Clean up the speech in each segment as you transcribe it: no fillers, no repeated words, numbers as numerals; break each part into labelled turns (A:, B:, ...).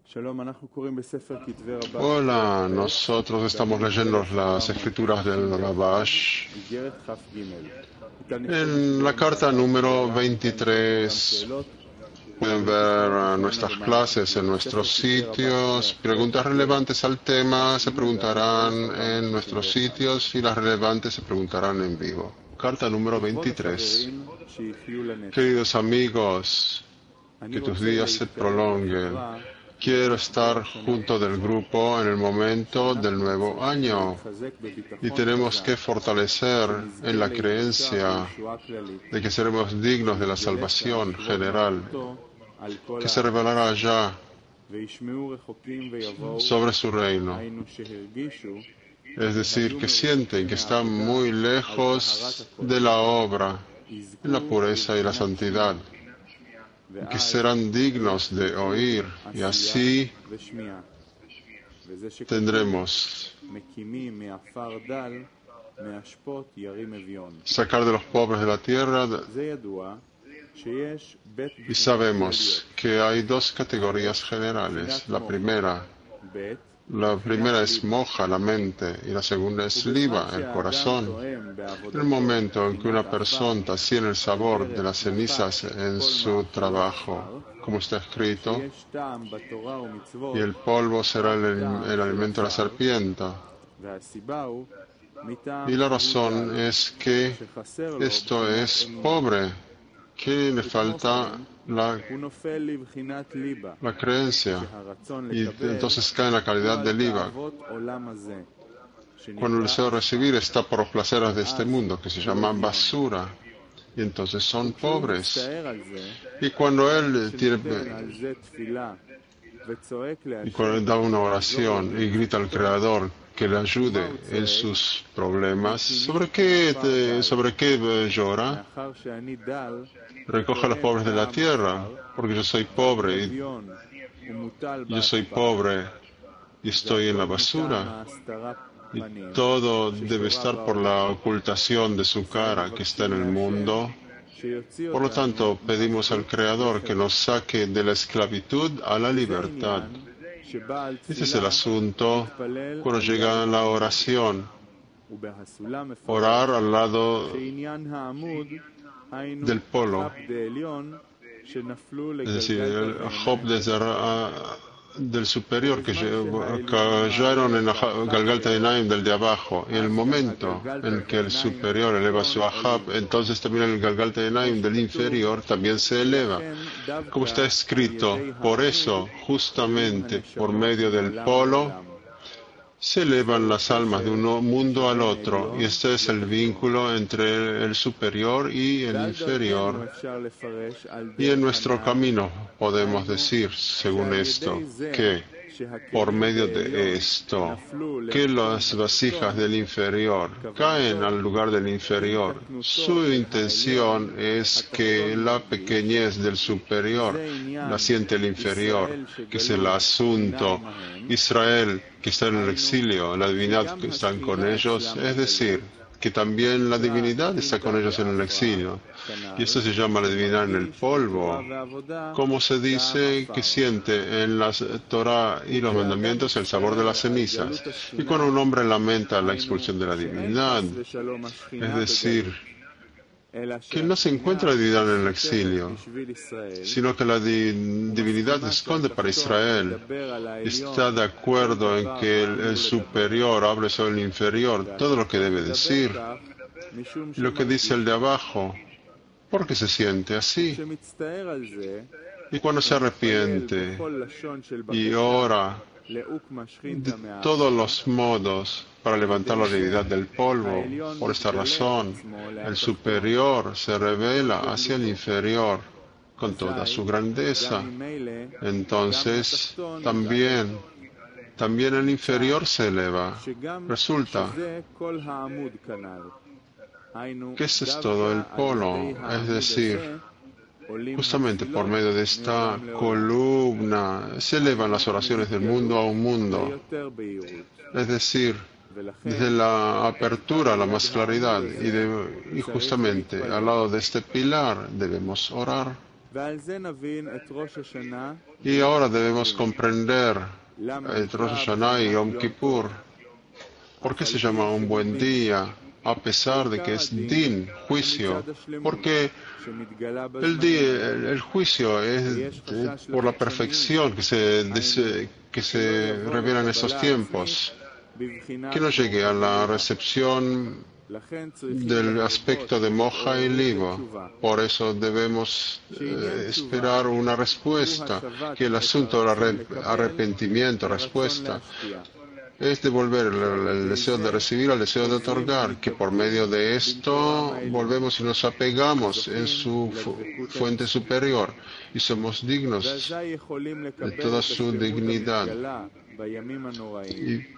A: Hola, nosotros estamos leyendo las escrituras del Rabash en la carta número 23. Pueden ver nuestras clases en nuestros sitios. Preguntas relevantes al tema se preguntarán en nuestros sitios y las relevantes se preguntarán en vivo. Carta número 23. Queridos amigos, que tus días se prolonguen. Quiero estar junto del grupo en el momento del nuevo año y tenemos que fortalecer en la creencia de que seremos dignos de la salvación general que se revelará ya sobre su reino. Es decir, que sienten que están muy lejos de la obra, en la pureza y la santidad, que serán dignos de oír, y así tendremos sacar de los pobres de la tierra. Y sabemos que hay dos categorías generales. La primera es moja, la mente, y la segunda es liba, el corazón. En el momento en que una persona tiene el sabor de las cenizas en su trabajo, como está escrito, y el polvo será el alimento de la serpiente. Y la razón es que esto es pobre, que le falta la creencia, y entonces cae en la calidad del IVA. Cuando el deseo de recibir está por los placeres de este mundo, que se llama basura, y entonces son pobres. Y cuando él da una oración y grita al Creador que le ayude en sus problemas, ¿sobre qué llora? Recoge a los pobres de la tierra, porque yo soy pobre y estoy en la basura, y todo debe estar por la ocultación de su cara que está en el mundo. Por lo tanto, pedimos al Creador que nos saque de la esclavitud a la libertad. Este es el asunto cuando llega la oración. Orar al lado del polo, es decir, el Job del superior que cayeron en la Galgalta de Naim del de abajo, y el momento en que el superior eleva su Ahab, entonces también el Galgalta de Naim del inferior también se eleva, como está escrito. Por eso, justamente por medio del polo, se elevan las almas de un mundo al otro, y este es el vínculo entre el superior y el inferior. Y en nuestro camino podemos decir, según esto, que por medio de esto, que las vasijas del inferior caen al lugar del inferior. Su intención es que la pequeñez del superior la siente el inferior, que es el asunto. Israel, que está en el exilio, la divinidad que están con ellos, es decir, que también la divinidad está con ellos en el exilio. Y esto se llama la divinidad en el polvo. Como se dice que siente en la Torah y los mandamientos el sabor de las cenizas. Y cuando un hombre lamenta la expulsión de la divinidad, es decir, que no se encuentra la divinidad en el exilio, sino que la divinidad esconde para Israel. Está de acuerdo en que el superior hable sobre el inferior, todo lo que debe decir, y lo que dice el de abajo, porque se siente así. Y cuando se arrepiente y ora de todos los modos para levantar la divinidad del polvo, por esta razón, el superior se revela hacia el inferior con toda su grandeza. Entonces, también el inferior se eleva. Resulta que ese es todo el polo, es decir, justamente por medio de esta columna se elevan las oraciones del mundo a un mundo, es decir, desde la apertura a la más claridad, y justamente al lado de este pilar debemos orar. Y ahora debemos comprender el Rosh Hashanah y Yom Kippur. ¿Por qué se llama un buen día? A pesar de que es din, juicio. Porque el juicio es por la perfección que se revela en esos tiempos. Que no llegue a la recepción del aspecto de moja y libo. Por eso debemos esperar una respuesta, que el asunto del arrepentimiento, respuesta, es devolver el deseo de recibir al deseo de otorgar, que por medio de esto volvemos y nos apegamos en su fuente superior y somos dignos de toda su dignidad. Y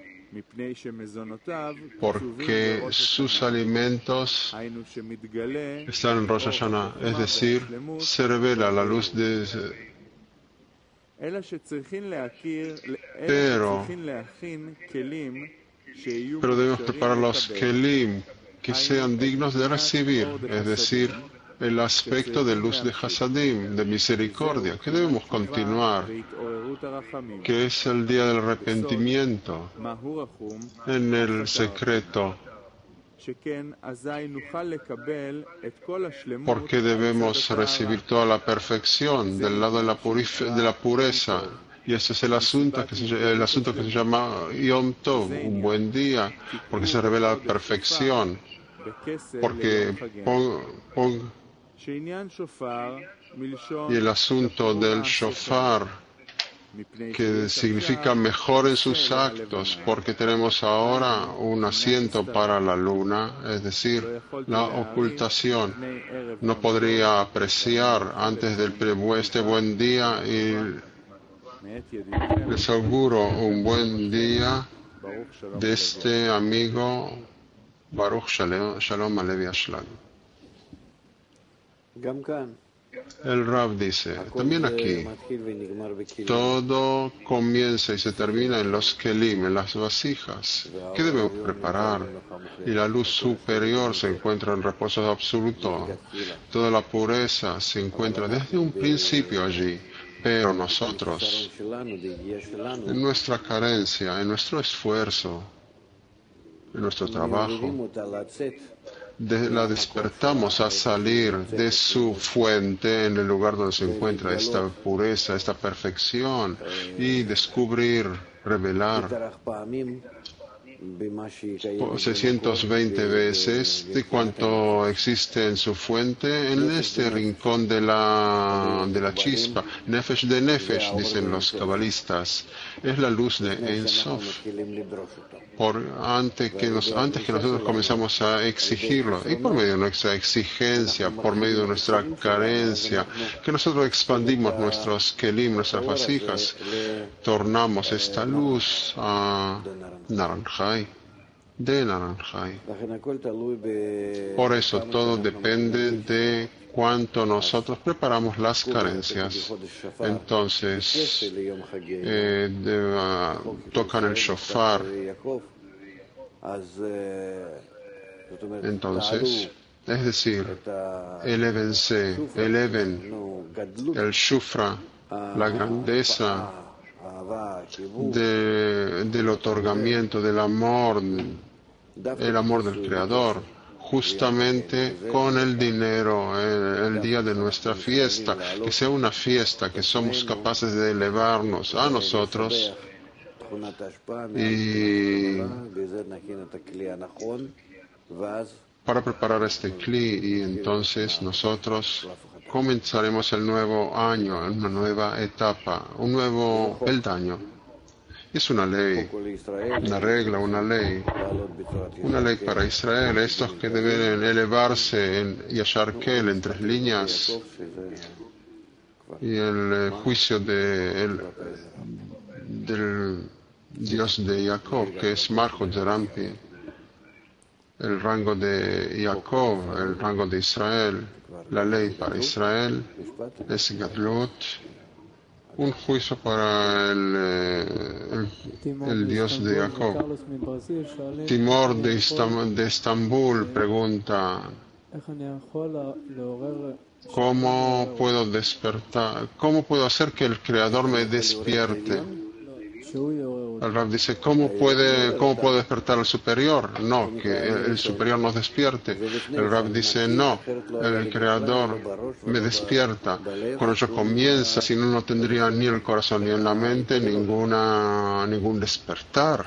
A: porque sus alimentos están en Rosh Hashanah, es decir, se revela la luz de... Pero debemos preparar los kelim que sean dignos de recibir, es decir, el aspecto de luz de Hasadim, de misericordia, que debemos continuar, que es el día del arrepentimiento en el secreto, porque debemos recibir toda la perfección del lado de la pureza. Y ese es el asunto que se llama Yom Tov, un buen día, porque se revela la perfección, porque y el asunto del shofar, que significa mejor en sus actos, porque tenemos ahora un asiento para la luna, es decir, la ocultación. No podría apreciar antes del este buen día y les auguro un buen día de este amigo Baruch Shalom Alevi Ashlag. El Rab dice, también aquí, todo comienza y se termina en los kelim, en las vasijas. ¿Qué debemos preparar? Y la luz superior se encuentra en reposo absoluto. Toda la pureza se encuentra desde un principio allí. Pero nosotros, en nuestra carencia, en nuestro esfuerzo, en nuestro trabajo, la despertamos a salir de su fuente en el lugar donde se encuentra esta pureza, esta perfección, y descubrir, revelar 620 veces de cuanto existe en su fuente en este rincón de la chispa. Nefesh de Nefesh, dicen los cabalistas, es la luz de Ein Sof. Antes que nosotros comenzamos a exigirlo, y por medio de nuestra exigencia, por medio de nuestra carencia, que nosotros expandimos nuestros kelim, nuestras vasijas, tornamos esta luz a naranjay, de naranjay. Por eso todo depende de cuánto nosotros preparamos las carencias. Entonces, tocan el shofar. Entonces, es decir, elévense, eleven el shufra, la grandeza del otorgamiento, del amor, el amor del Creador, justamente con el dinero, el día de nuestra fiesta, que sea una fiesta, que somos capaces de elevarnos a nosotros y para preparar este cli, y entonces nosotros comenzaremos el nuevo año, una nueva etapa, un nuevo peldaño. Es una ley, una regla, una ley para Israel, estos que deben elevarse en Yashar Kel, en 3 líneas, y el juicio del Dios de Jacob, que es Malchut Zerampi, el rango de Jacob, el rango de Israel, la ley para Israel es Gadlut, un juicio para el Dios de Jacob. Timor de Estambul pregunta, ¿Cómo puedo despertar? ¿Cómo puedo hacer que el Creador me despierte? El Rab dice, ¿cómo puedo despertar al superior? No, que el superior nos despierte. El Rab dice, no, el Creador me despierta. Cuando yo comienzo, si no, no tendría ni el corazón ni en la mente ningún despertar.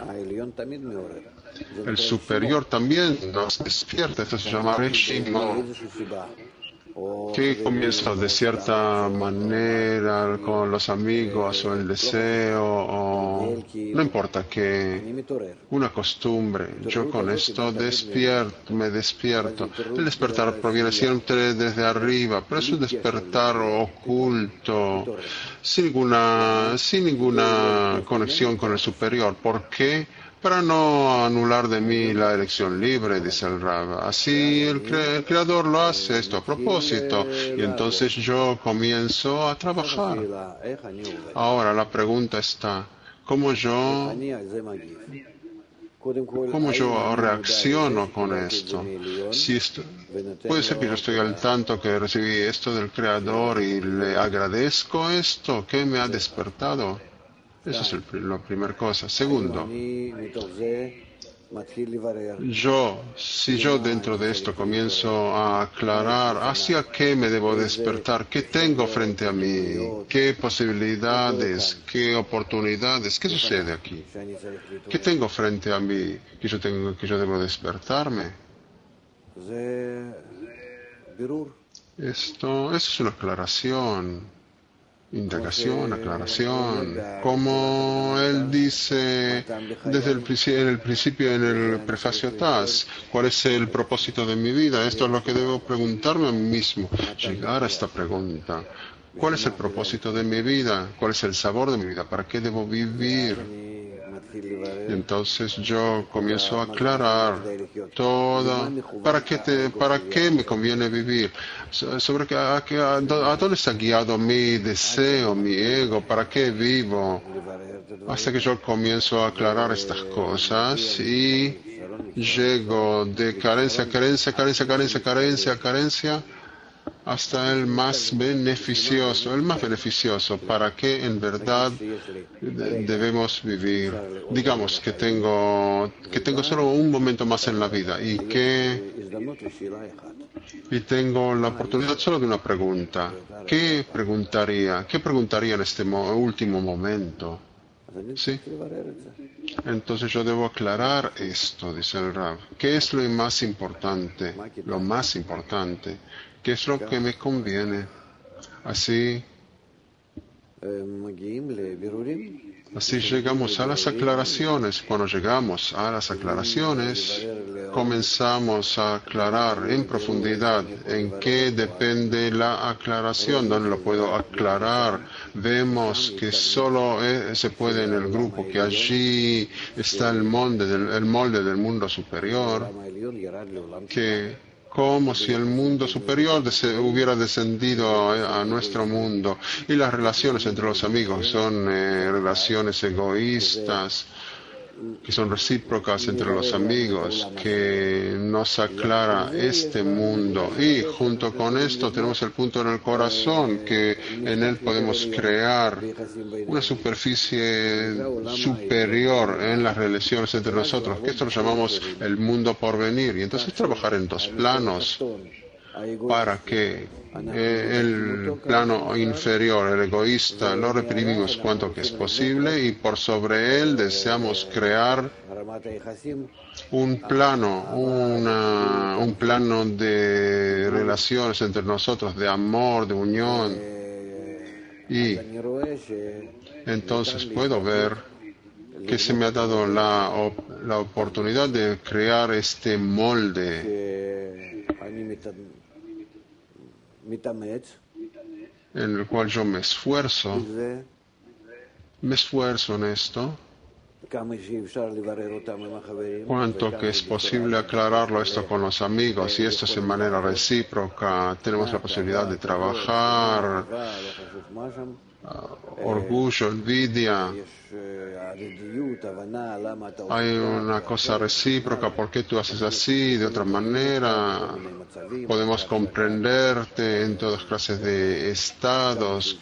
A: El superior también nos despierta. Esto se llama Reshimo, que comienza de cierta manera con los amigos o el deseo o no importa, que una costumbre. Yo con esto me despierto. El despertar proviene siempre desde arriba, pero es un despertar oculto, sin ninguna conexión con el superior. ¿Por qué? Para no anular de mí la elección libre, dice el Rab. Así el Creador lo hace esto a propósito, y entonces yo comienzo a trabajar. Ahora la pregunta está, ¿cómo yo reacciono con esto? Puede ser que yo estoy al tanto que recibí esto del Creador y le agradezco esto que me ha despertado. Esa es la primera cosa. Segundo, si yo dentro de esto comienzo a aclarar hacia qué me debo despertar, qué tengo frente a mí, qué posibilidades, qué oportunidades, qué sucede aquí, qué tengo frente a mí que yo debo despertarme. Esto es una aclaración. Indagación, aclaración, como él dice en el principio, en el prefacio TAS, ¿cuál es el propósito de mi vida? Esto es lo que debo preguntarme a mí mismo, llegar a esta pregunta. ¿Cuál es el propósito de mi vida? ¿Cuál es el sabor de mi vida? ¿Para qué debo vivir? Y entonces yo comienzo a aclarar todo. ¿Para qué me conviene vivir? ¿A dónde está guiado mi deseo, mi ego? ¿Para qué vivo? Hasta que yo comienzo a aclarar estas cosas y llego de carencia a carencia hasta el más beneficioso, para que en verdad debemos vivir. Digamos que tengo solo un momento más en la vida y tengo la oportunidad solo de una pregunta. ¿Qué preguntaría en este último momento? ¿Sí? Entonces yo debo aclarar esto, dice el Rab. ¿Qué es lo más importante? Lo más importante. ¿Qué es lo que me conviene? Así llegamos a las aclaraciones. Cuando llegamos a las aclaraciones, comenzamos a aclarar en profundidad en qué depende la aclaración, dónde lo puedo aclarar. Vemos que solo se puede en el grupo, que allí está el molde del mundo superior, que como si el mundo superior hubiera descendido a nuestro mundo. Y las relaciones entre los amigos son relaciones egoístas, que son recíprocas entre los amigos, que nos aclara este mundo. Y junto con esto tenemos el punto en el corazón, que en él podemos crear una superficie superior en las relaciones entre nosotros, que esto lo llamamos el mundo por venir. Y entonces trabajar en dos planos para que el plano inferior, el egoísta, lo reprimimos cuanto que es posible y por sobre él deseamos crear un plano de relaciones entre nosotros, de amor, de unión. Y entonces puedo ver que se me ha dado la oportunidad de crear este molde en el cual yo me esfuerzo en esto, cuanto que es posible aclararlo esto con los amigos, y esto es en manera recíproca. Tenemos la posibilidad de trabajar orgullo, envidia, Hay una cosa recíproca, ¿por qué tú haces así, de otra manera? Podemos comprenderte en todas clases de estados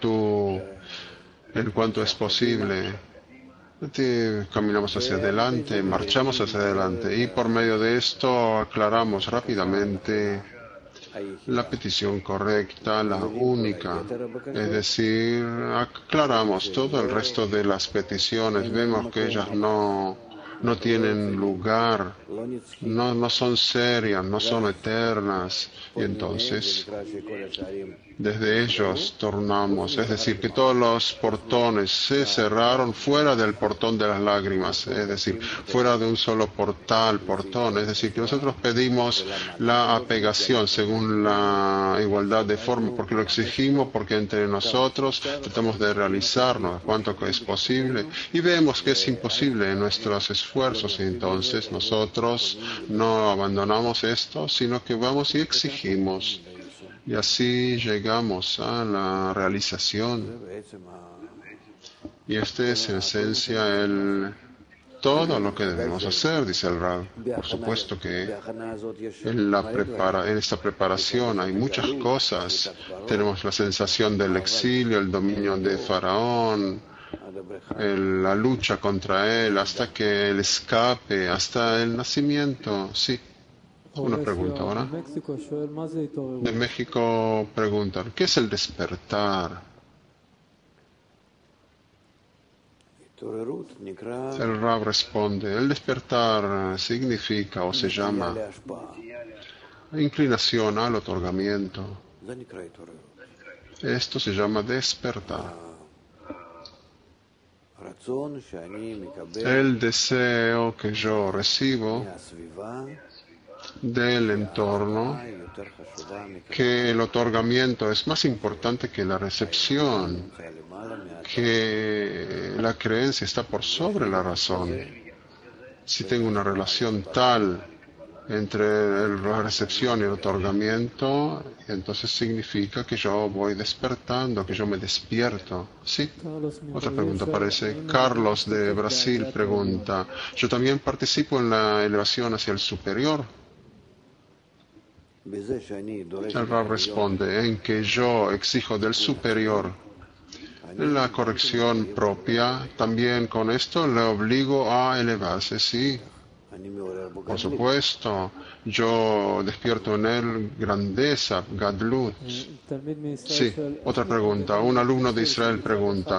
A: en cuanto es posible. Caminamos hacia adelante, marchamos hacia adelante y por medio de esto aclaramos rápidamente la petición correcta, la única. Es decir, aclaramos todo el resto de las peticiones, vemos que ellas no tienen lugar, no son serias, no son eternas, y entonces desde ellos tornamos, es decir, que todos los portones se cerraron fuera del portón de las lágrimas, es decir, fuera de un solo portón, es decir, que nosotros pedimos la apegación según la igualdad de forma, porque lo exigimos, porque entre nosotros tratamos de realizarnos cuanto que es posible y vemos que es imposible en nuestros esfuerzos, y entonces nosotros no abandonamos esto, sino que vamos y exigimos. Y así llegamos a la realización. Y este es en esencia todo lo que debemos hacer, dice el Rab. Por supuesto que en esta preparación hay muchas cosas. Tenemos la sensación del exilio, el dominio de Faraón, la lucha contra él, hasta que él escape, hasta el nacimiento. Sí. Una pregunta ahora. De México preguntan, ¿qué es el despertar? El Rab responde, el despertar significa o se llama inclinación al otorgamiento. Esto se llama despertar. El deseo que yo recibo del entorno, que el otorgamiento es más importante que la recepción, que la creencia está por sobre la razón. Si tengo una relación tal entre la recepción y el otorgamiento, entonces significa que yo voy despertando, que yo me despierto. Sí. Otra pregunta parece. Carlos de Brasil pregunta, ¿yo también participo en la elevación hacia el superior? El Rab responde, en que yo exijo del superior la corrección propia, también con esto le obligo a elevarse, sí. Por supuesto, yo despierto en él grandeza, gadlut. Sí, otra pregunta. Un alumno de Israel pregunta,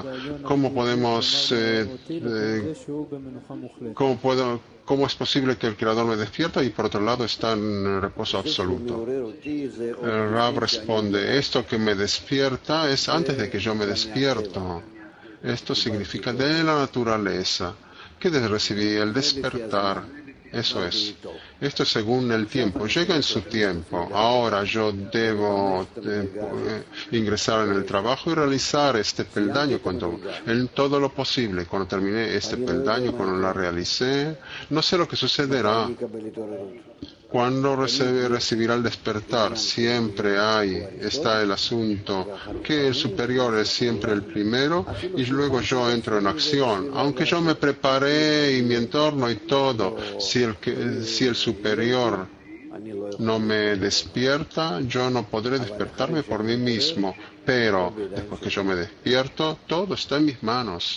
A: ¿cómo es posible que el Creador me despierta y por otro lado está en reposo absoluto? El Rab responde, esto que me despierta es antes de que yo me despierto. Esto significa de la naturaleza, que recibí el despertar. Eso es. Esto es según el tiempo. Llega en su tiempo. Ahora yo debo ingresar en el trabajo y realizar este peldaño en todo lo posible. Cuando termine este peldaño, cuando la realicé, no sé lo que sucederá. Cuando recibirá el despertar, siempre está el asunto que el superior es siempre el primero y luego yo entro en acción. Aunque yo me preparé y mi entorno y todo, si el superior no me despierta, yo no podré despertarme por mí mismo. Pero después que yo me despierto, todo está en mis manos.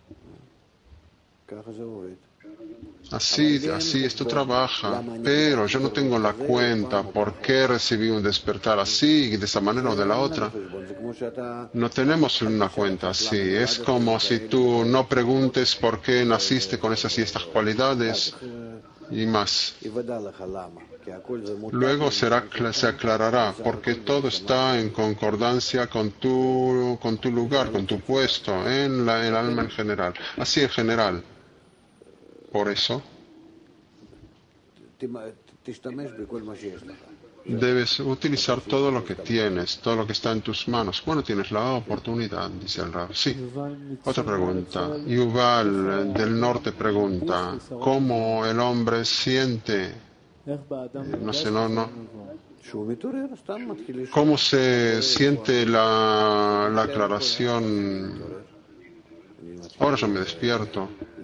A: Así esto trabaja, pero yo no tengo la cuenta por qué recibí un despertar así, de esa manera o de la otra. No tenemos una cuenta así. Es como si tú no preguntes por qué naciste con esas y estas cualidades y más. Luego se aclarará, porque todo está en concordancia con tu lugar, con tu puesto, en el alma en general. Así en general. Por eso, debes utilizar todo lo que tienes, todo lo que está en tus manos, cuando tienes la oportunidad, dice el Rab. Sí. Otra pregunta. Yuval del norte pregunta, ¿cómo el hombre siente? ¿Cómo se siente la aclaración Ahora yo me despierto.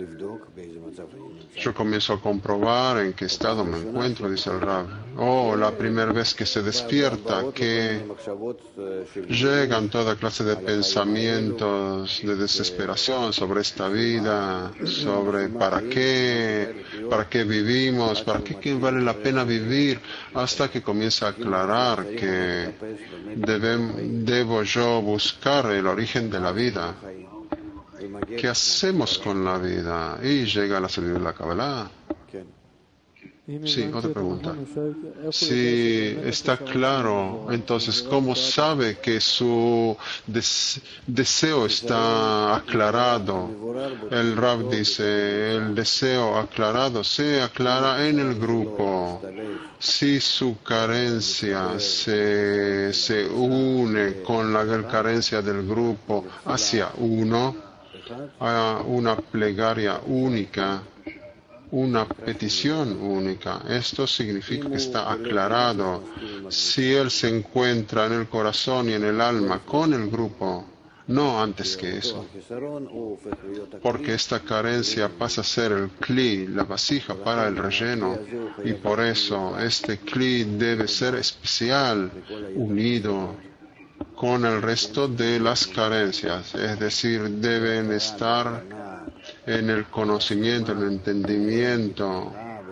A: Yo comienzo a comprobar en qué estado me encuentro, dice el Rab. La primera vez que se despierta, que llegan toda clase de pensamientos de desesperación sobre esta vida, sobre para qué vivimos, para qué vale la pena vivir, hasta que comienza a aclarar que debo yo buscar el origen de la vida. ¿Qué hacemos con la vida? Y llega la sabiduría de la Kabbalah. Sí, otra pregunta. Si está claro, entonces, ¿cómo sabe que su deseo está aclarado? El Rab dice, el deseo aclarado se aclara en el grupo. Si su carencia se une con la carencia del grupo hacia uno, a una plegaria única, una petición única. Esto significa que está aclarado. Si él se encuentra en el corazón y en el alma con el grupo, no antes que eso, porque esta carencia pasa a ser el kli, la vasija para el relleno, y por eso este kli debe ser especial, unido con el resto de las carencias, es decir, deben estar en el conocimiento, en el entendimiento,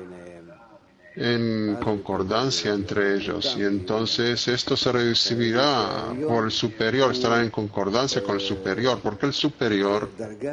A: en concordancia entre ellos, y entonces esto se recibirá por el superior, estará en concordancia con el superior, porque el superior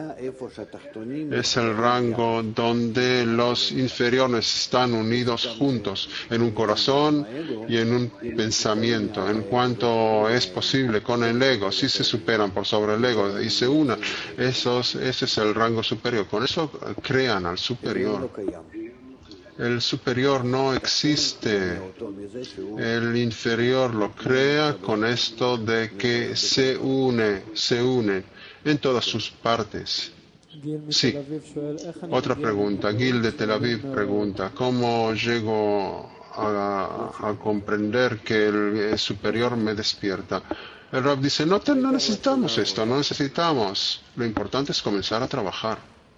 A: es el rango donde los inferiores están unidos juntos, en un corazón y en un pensamiento, en cuanto es posible con el ego. Si se superan por sobre el ego y se unan, ese es el rango superior, con eso crean al superior. El superior no existe, el inferior lo crea con esto de que se une en todas sus partes. Sí. Otra pregunta. Gil de Tel Aviv pregunta, ¿cómo llego a comprender que el superior me despierta? El Rab dice, no necesitamos esto, no necesitamos. Lo importante es comenzar a trabajar.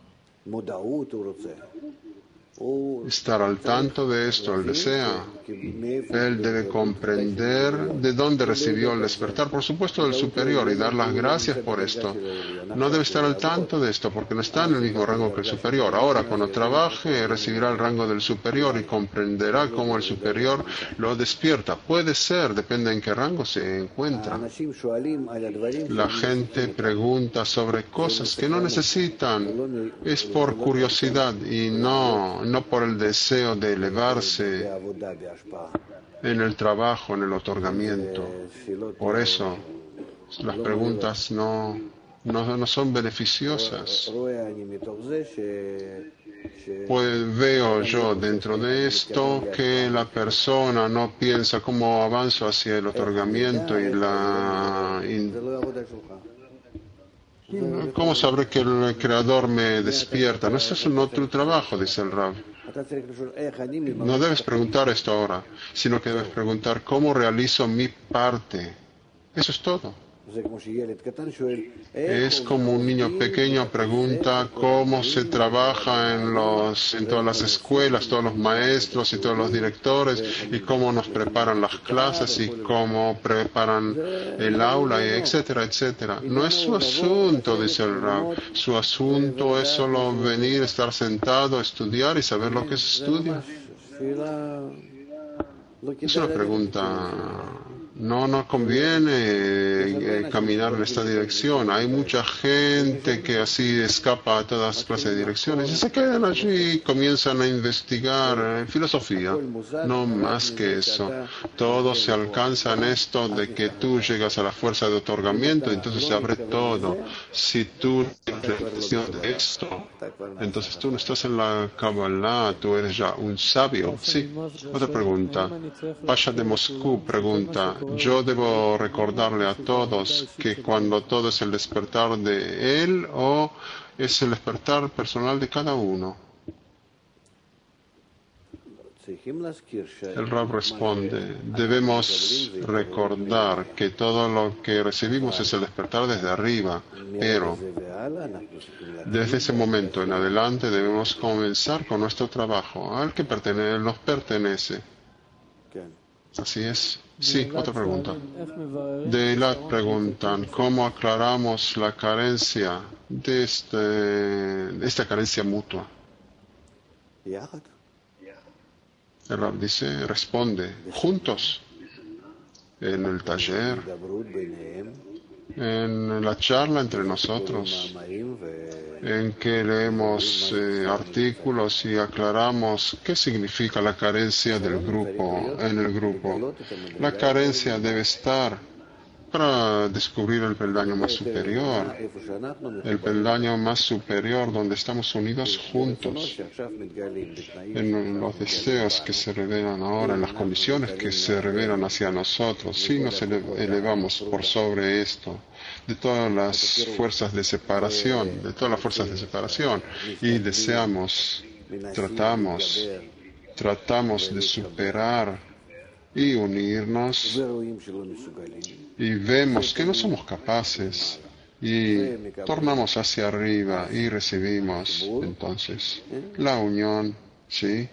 A: Estar al tanto de esto, él desea. Él debe comprender de dónde recibió el despertar, por supuesto del superior, y dar las gracias por esto. No debe estar al tanto de esto porque no está en el mismo rango que el superior. Ahora, cuando trabaje, recibirá el rango del superior y comprenderá cómo el superior lo despierta. Puede ser, depende en qué rango se encuentra. La gente pregunta sobre cosas que no necesitan. Es por curiosidad y no por el deseo de elevarse en el trabajo, en el otorgamiento. Por eso las preguntas no son beneficiosas. Pues veo yo dentro de esto que la persona no piensa cómo avanzo hacia el otorgamiento y ¿cómo sabré que el Creador me despierta? No, eso es un otro trabajo, dice el Rab. No debes preguntar esto ahora, sino que debes preguntar cómo realizo mi parte. Eso es todo. Es como un niño pequeño pregunta cómo se trabaja en todas las escuelas, todos los maestros y todos los directores, y cómo nos preparan las clases y cómo preparan el aula, etcétera, etcétera. No es su asunto, dice el Rab. Su asunto es solo venir, estar sentado, estudiar y saber lo que se estudia. Es una pregunta. No conviene caminar en esta dirección. Hay mucha gente que así escapa a todas clases de direcciones y se quedan allí y comienzan a investigar filosofía. No más que eso. Todo se alcanza en esto de que tú llegas a la fuerza de otorgamiento, entonces se abre todo. Si tú tienes de esto, entonces tú no estás en la Kabbalah, tú eres ya un sabio. Sí. Otra pregunta. Pasha de Moscú pregunta, yo debo recordarle a todos que cuando todo es el despertar de él o es el despertar personal de cada uno. El Rab responde, debemos recordar que todo lo que recibimos es el despertar desde arriba, pero desde ese momento en adelante debemos comenzar con nuestro trabajo, al que nos pertenece. Así es. Sí, otra pregunta. De Eilat preguntan, ¿cómo aclaramos la carencia de esta carencia mutua? El Rab dice, responde, juntos, en el taller, en la charla entre nosotros, en que leemos artículos y aclaramos qué significa la carencia del grupo, en el grupo. La carencia debe estar para descubrir el peldaño más superior, donde estamos unidos juntos, en los deseos que se revelan ahora, en las condiciones que se revelan hacia nosotros. Si nos elevamos por sobre esto, de todas las fuerzas de separación, y tratamos de superar y unirnos, y vemos que no somos capaces, y tornamos hacia arriba y recibimos entonces la unión, ¿sí?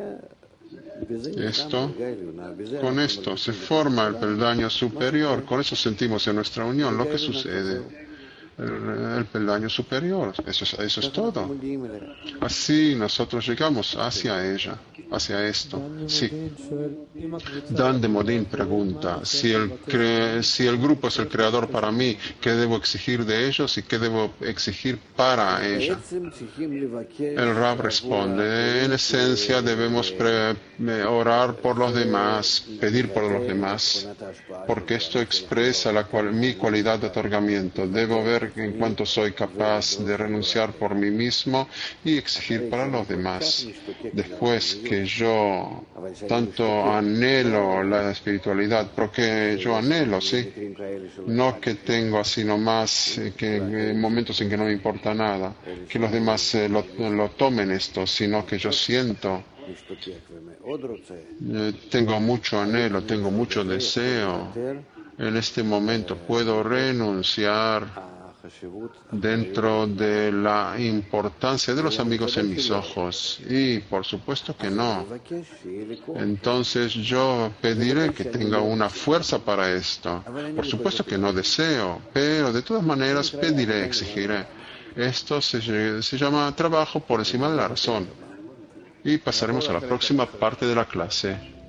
A: Con esto se forma el peldaño superior, con eso sentimos en nuestra unión lo que sucede. El peldaño superior, eso es todo. Así nosotros llegamos hacia ella, hacia esto. Sí. Dan de Modín pregunta, si el grupo es el creador para mí, ¿qué debo exigir de ellos y qué debo exigir para ella? El Rab responde, en esencia debemos orar por los demás, pedir por los demás, porque esto expresa mi cualidad de otorgamiento. Debo ver en cuanto soy capaz de renunciar por mí mismo y exigir para los demás. Después que yo tanto anhelo la espiritualidad, porque yo anhelo, sí, no que tengo así nomás, que momentos en que no me importa nada, que los demás lo tomen esto, sino que yo siento, tengo mucho anhelo, tengo mucho deseo. En este momento puedo renunciar dentro de la importancia de los amigos en mis ojos, y por supuesto que no. Entonces yo pediré que tenga una fuerza para esto. Por supuesto que no deseo, pero de todas maneras pediré, exigiré. Esto se llama trabajo por encima de la razón. Y pasaremos a la próxima parte de la clase.